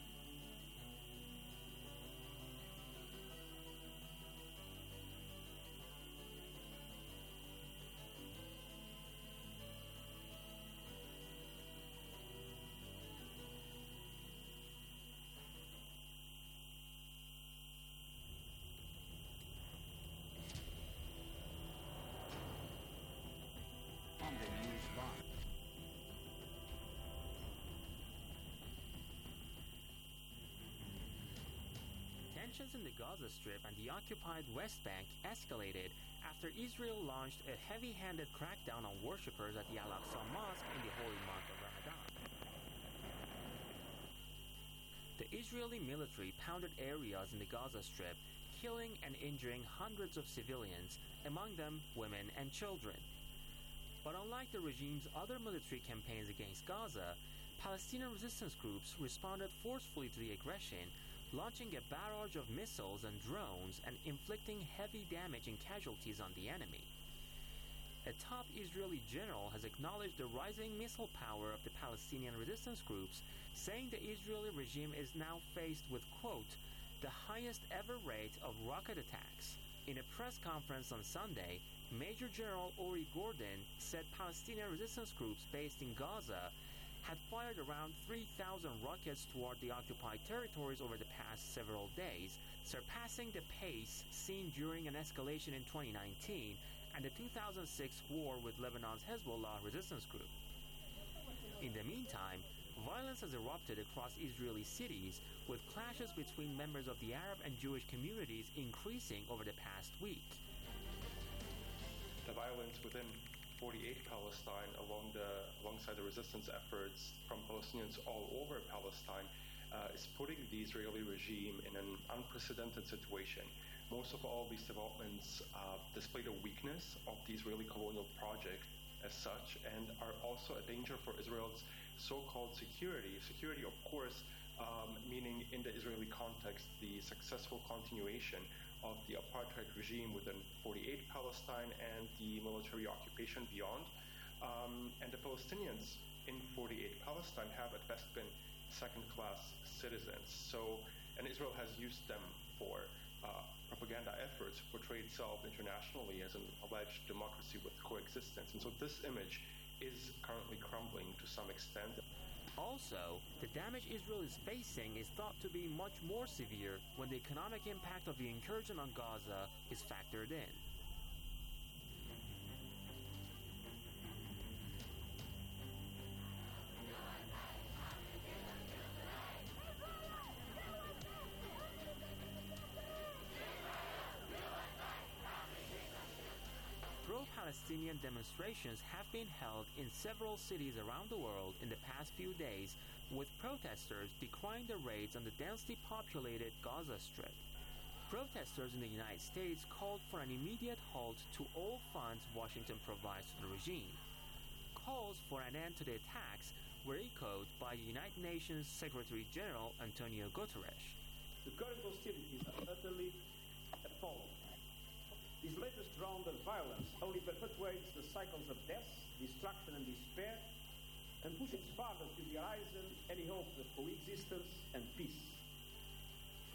Tensions in the Gaza Strip and the occupied West Bank escalated after Israel launched a heavy-handed crackdown on worshippers at the Al-Aqsa Mosque in the holy month of Ramadan. The Israeli military pounded areas in the Gaza Strip, killing and injuring hundreds of civilians, among them women and children. But unlike the regime's other military campaigns against Gaza, Palestinian resistance groups responded forcefully to the aggression, launching a barrage of missiles and drones and inflicting heavy damage and casualties on the enemy. A top Israeli general has acknowledged the rising missile power of the Palestinian resistance groups, saying the Israeli regime is now faced with, quote, the highest ever rate of rocket attacks. In a press conference on Sunday, Major General Ori Gordon said Palestinian resistance groups based in Gaza had fired around three thousand rockets toward the occupied territories over the past several days, surpassing the pace seen during an escalation in twenty nineteen and the two thousand six war with Lebanon's Hezbollah resistance group. In the meantime, violence has erupted across Israeli cities, with clashes between members of the Arab and Jewish communities increasing over the past week. The violence within forty-eight Palestine along the, alongside the resistance efforts from Palestinians all over Palestine uh, is putting the Israeli regime in an unprecedented situation. Most of all these developments uh, display the weakness of the Israeli colonial project as such and are also a danger for Israel's so-called security. Security, of course, um, meaning in the Israeli context the successful continuation of the apartheid regime within forty-eight Palestine and the military occupation beyond. Um, and the Palestinians in forty-eight Palestine have at best been second-class citizens. So, and Israel has used them for uh, propaganda efforts to portray itself internationally as an alleged democracy with coexistence. And so this image is currently crumbling to some extent. Also, the damage Israel is facing is thought to be much more severe when the economic impact of the incursion on Gaza is factored in. Pro-Palestinian demonstrations have been held in several cities around the world in the past few days, with protesters decrying the raids on the densely populated Gaza Strip. Protesters in the United States called for an immediate halt to all funds Washington provides to the regime. Calls for an end to the attacks were echoed by the United Nations Secretary General Antonio Guterres. The current hostilities are utterly appalling. This latest round of violence only perpetuates the cycles of death, destruction, and despair, and pushes farther to the horizon any hopes of coexistence and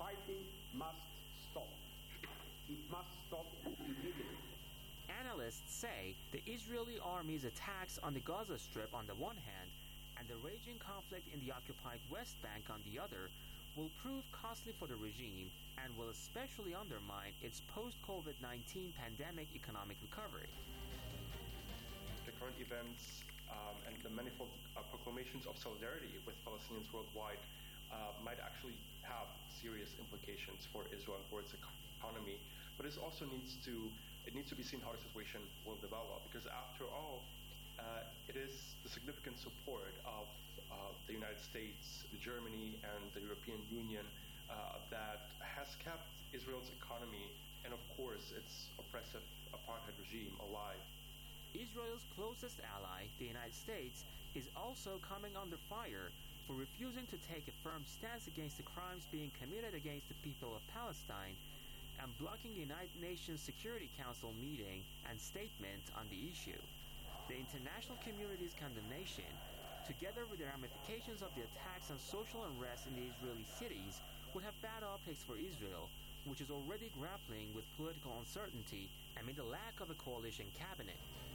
fighting must stop. It must stop immediately. Analysts say the Israeli army's attacks on the Gaza Strip on the one hand and the raging conflict in the occupied West Bank on the other will prove costly for the regime and will especially undermine its post-COVID nineteen pandemic economic recovery. The current events um, and the manifold uh, proclamations of solidarity with Palestinians worldwide uh, might actually have serious implications for Israel and for its economy, but it also needs to it needs to be seen how the situation will develop, because after all, uh, it is the significant support of uh, the United States, Germany, and the European Union uh, that has kept Israel's economy and, of course, its oppressive apartheid regime alive. Israel's closest ally, the United States, is also coming under fire for refusing to take a firm stance against the crimes being committed against the people of Palestine and blocking the United Nations Security Council meeting and statement on the issue. The international community's condemnation, together with the ramifications of the attacks on social unrest in the Israeli cities, would have bad optics for Israel, which is already grappling with political uncertainty amid the lack of a coalition cabinet.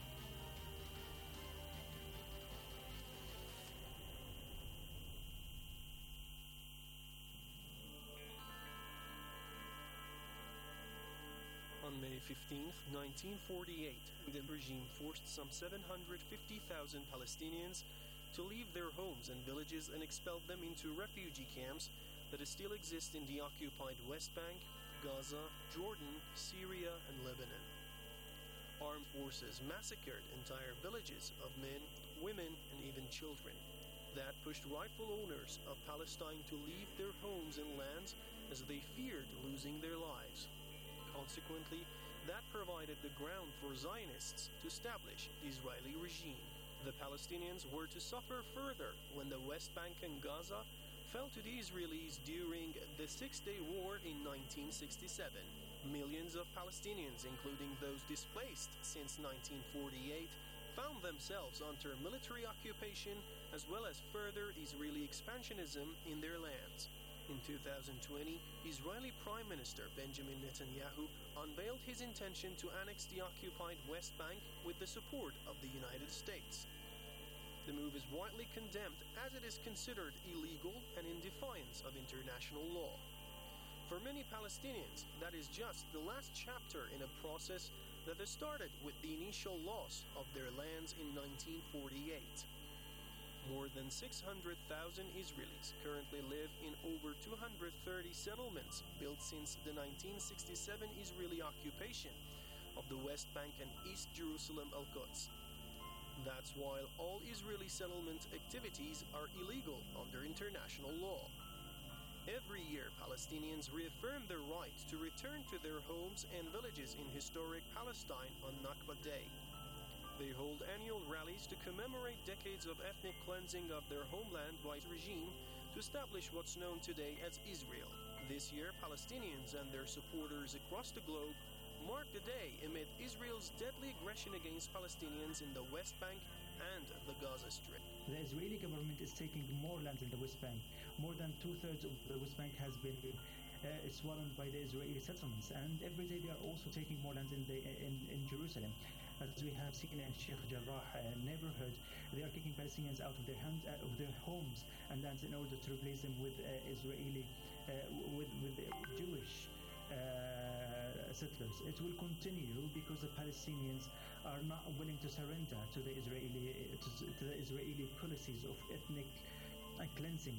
On May fifteenth, nineteen forty-eight, the regime forced some seven hundred fifty thousand Palestinians to leave their homes and villages and expelled them into refugee camps that still exist in the occupied West Bank, Gaza, Jordan, Syria, and Lebanon. Armed forces massacred entire villages of men, women, and even children. That pushed rightful owners of Palestine to leave their homes and lands as they feared losing their lives. Consequently, that provided the ground for Zionists to establish the Israeli regime. The Palestinians were to suffer further when the West Bank and Gaza fell to the Israelis during the Six-Day War in nineteen sixty-seven. Millions of Palestinians, including those displaced since nineteen forty-eight, found themselves under military occupation as well as further Israeli expansionism in their lands. In two thousand twenty, Israeli Prime Minister Benjamin Netanyahu unveiled his intention to annex the occupied West Bank with the support of the United States. The move is widely condemned as it is considered illegal and in defiance of international law. For many Palestinians, that is just the last chapter in a process that has started with the initial loss of their lands in nineteen forty-eight. More than six hundred thousand Israelis currently live in over two hundred thirty settlements built since the nineteen sixty-seven Israeli occupation of the West Bank and East Jerusalem Al-Quds. That's while all Israeli settlement activities are illegal under international law. Every year, Palestinians reaffirm their right to return to their homes and villages in historic Palestine on Nakba Day. They hold annual rallies to commemorate decades of ethnic cleansing of their homeland by the regime to establish what's known today as Israel. This year, Palestinians and their supporters across the globe mark the day amid Israel's deadly aggression against Palestinians in the West Bank and the Gaza Strip. The Israeli government is taking more land in the West Bank. More than two-thirds of the West Bank has been uh, swallowed by the Israeli settlements, and every day they are also taking more land in, the, in, in Jerusalem. As we have seen in Sheikh Jarrah uh, neighborhood, they are kicking Palestinians out of their hands, uh, of their homes and lands in order to replace them with uh, Israeli, uh, with with Jewish uh, settlers. It will continue because the Palestinians are not willing to surrender to the Israeli to, to the Israeli policies of ethnic uh, cleansing.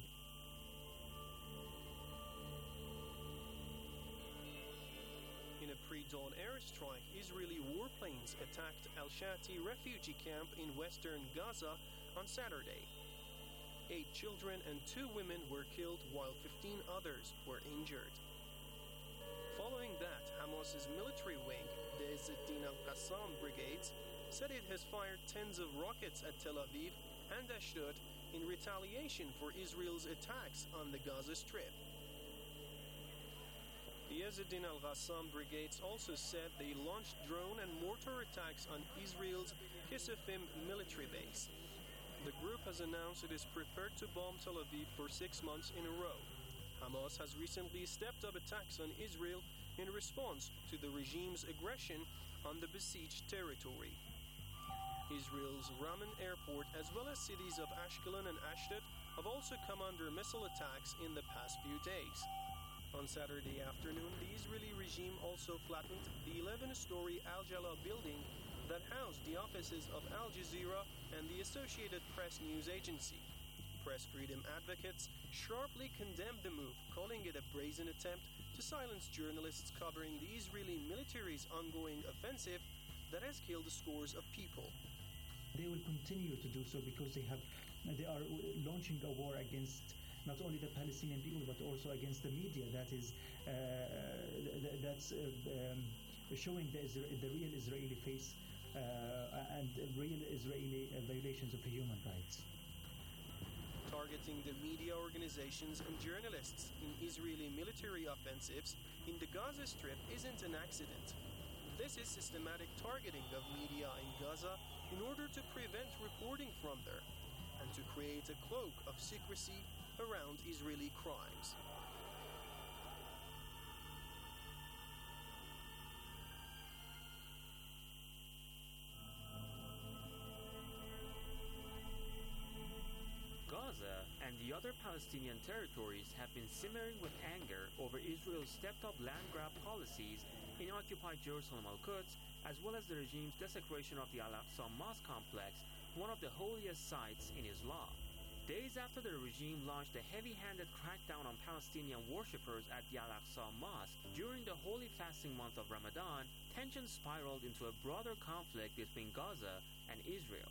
In a pre-dawn airstrike, Israeli warplanes attacked Al-Shati refugee camp in western Gaza on Saturday. Eight children and two women were killed while fifteen others were injured. Following that, Hamas's military wing, the Izzeddin al-Qassam brigades, said it has fired tens of rockets at Tel Aviv and Ashdod in retaliation for Israel's attacks on the Gaza Strip. The Izzeddin al-Qassam brigades also said they launched drone and mortar attacks on Israel's Kisafim military base. The group has announced it is prepared to bomb Tel Aviv for six months in a row. Hamas has recently stepped up attacks on Israel in response to the regime's aggression on the besieged territory. Israel's Raman airport, as well as cities of Ashkelon and Ashdod, have also come under missile attacks in the past few days. On Saturday afternoon, the Israeli regime also flattened the eleven-story Al Jalal building that housed the offices of Al Jazeera and the Associated Press news agency. Press freedom advocates sharply condemned the move, calling it a brazen attempt to silence journalists covering the Israeli military's ongoing offensive that has killed scores of people. They will continue to do so because they have, they are launching a war against not only the Palestinian people but also against the media that is uh, that's uh, um, showing the, Isra- the real Israeli face uh, and real Israeli uh, violations of human rights. Targeting the media organizations and journalists in Israeli military offensives in the Gaza Strip isn't an accident. This is systematic targeting of media in Gaza in order to prevent reporting from there and to create a cloak of secrecy around Israeli crimes. Gaza and the other Palestinian territories have been simmering with anger over Israel's stepped-up land grab policies in occupied Jerusalem Al-Quds, as well as the regime's desecration of the Al-Aqsa Mosque complex, one of the holiest sites in Islam. Days after the regime launched a heavy-handed crackdown on Palestinian worshippers at the Al-Aqsa Mosque during the holy fasting month of Ramadan, tensions spiraled into a broader conflict between Gaza and Israel.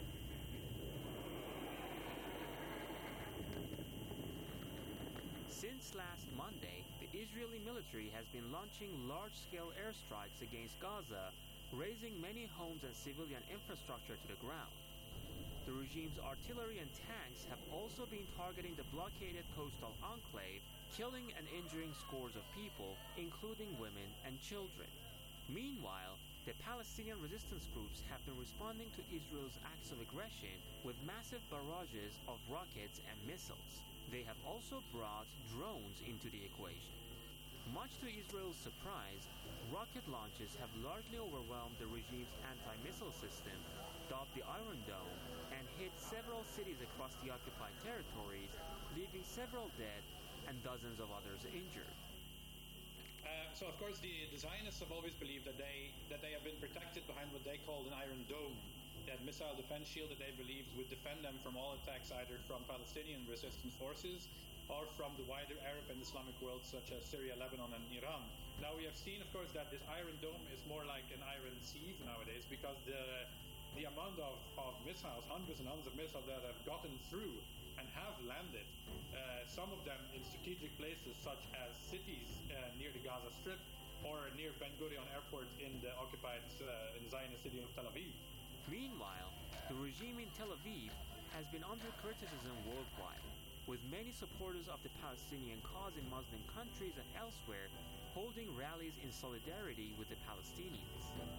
Since last Monday, the Israeli military has been launching large-scale airstrikes against Gaza, razing many homes and civilian infrastructure to the ground. The regime's artillery and tanks have also been targeting the blockaded coastal enclave, killing and injuring scores of people, including women and children. Meanwhile, the Palestinian resistance groups have been responding to Israel's acts of aggression with massive barrages of rockets and missiles. They have also brought drones into the equation. Much to Israel's surprise, rocket launches have largely overwhelmed the regime's anti-missile system, dubbed the Iron Dome, and hit several cities across the occupied territories, leaving several dead and dozens of others injured. Uh, so, of course, the, the Zionists have always believed that they that they have been protected behind what they called an Iron Dome, that missile defense shield that they believed would defend them from all attacks either from Palestinian resistance forces or from the wider Arab and Islamic world such as Syria, Lebanon, and Iran. Now, we have seen, of course, that this Iron Dome is more like an iron sieve nowadays because the the amount of, of missiles, hundreds and hundreds of missiles that have gotten through and have landed, uh, some of them in strategic places such as cities uh, near the Gaza Strip or near Ben Gurion Airport in the occupied uh, in the Zionist city of Tel Aviv. Meanwhile, the regime in Tel Aviv has been under criticism worldwide, with many supporters of the Palestinian cause in Muslim countries and elsewhere holding rallies in solidarity with the Palestinians.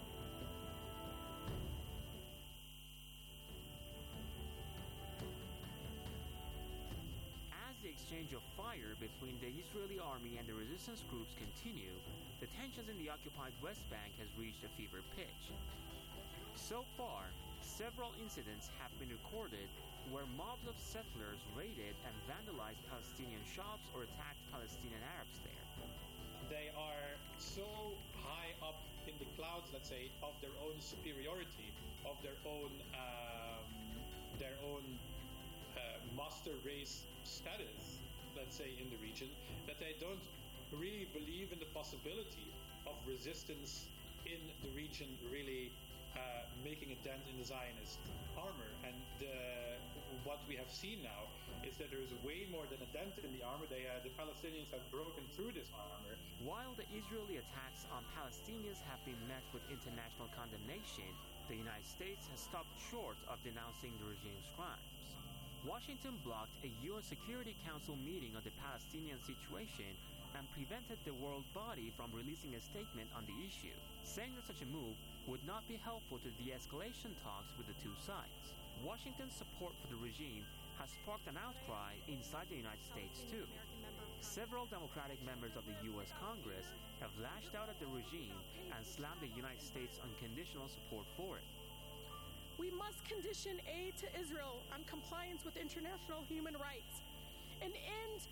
As the exchange of fire between the Israeli army and the resistance groups continue, the tensions in the occupied West Bank has reached a fever pitch. So far, several incidents have been recorded where mobs of settlers raided and vandalized Palestinian shops or attacked Palestinian Arabs there. They are so high up in the clouds, let's say, of their own superiority, of their own um, their own uh, master race status, let's say, in the region, that they don't really believe in the possibility of resistance in the region really Uh, making a dent in the Zionist armor. And uh, what we have seen now is that there is way more than a dent in the armor. They, uh, the Palestinians have broken through this armor. While the Israeli attacks on Palestinians have been met with international condemnation, the United States has stopped short of denouncing the regime's crimes. Washington blocked a U N Security Council meeting on the Palestinian situation and prevented the world body from releasing a statement on the issue, saying that such a move would not be helpful to de-escalation talks with the two sides. Washington's support for the regime has sparked an outcry inside the United States too. Several Democratic members of the U S Congress have lashed out at the regime and slammed the United States' unconditional support for it. We must condition aid to Israel on compliance with international human rights and end